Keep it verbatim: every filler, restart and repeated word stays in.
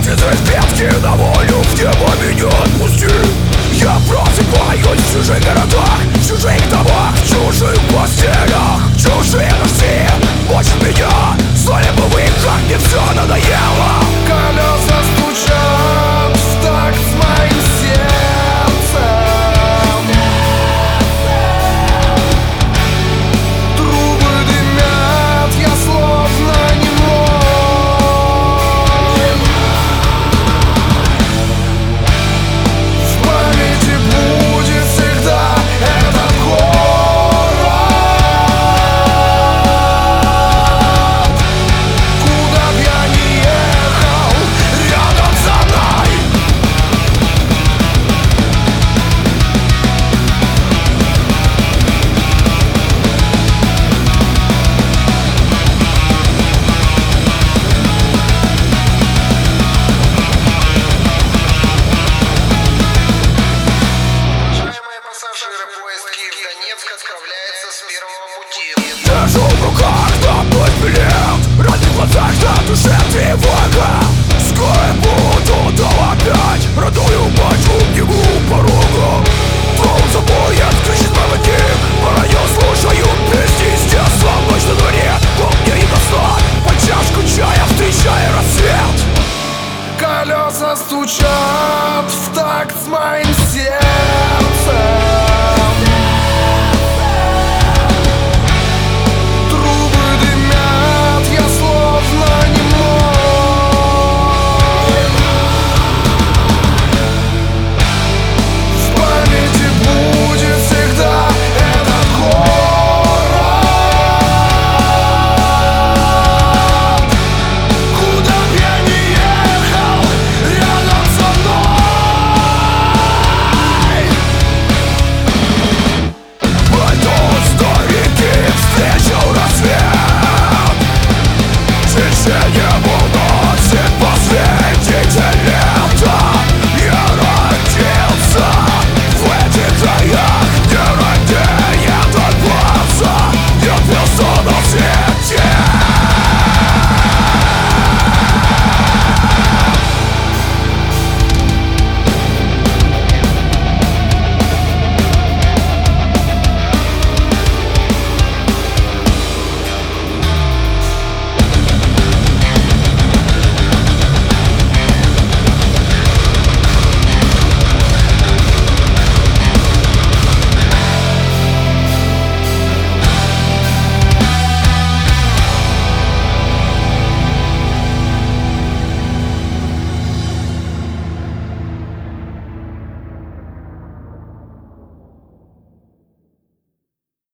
Из разбитки на волю, в небо меня отпусти. Я просыпаюсь в чужих городах, в чужих домах, в чужих постелях. Чужие дожди мочат меня, стали бы вы, как мне все надоело. Колеса стучат в такт с моим сердцем. Трубы дымят, я словно немой. В памяти будет всегда этот город. Куда б я ни ехал, рядом со мной. Уважаемые пассажиры, поезд Киев-Донецк отправляется с первого пути. Держу в руках тобой билет, ради в глазах, на душе тревога. Скоро буду дома опять, родную мать убегу порога. Дом за поезд, кричит проводник, порою слушаю песни с детства. Ночь на дворе, помню и до сна, под чашку чая встречая рассвет. Колеса стучат в такт с моим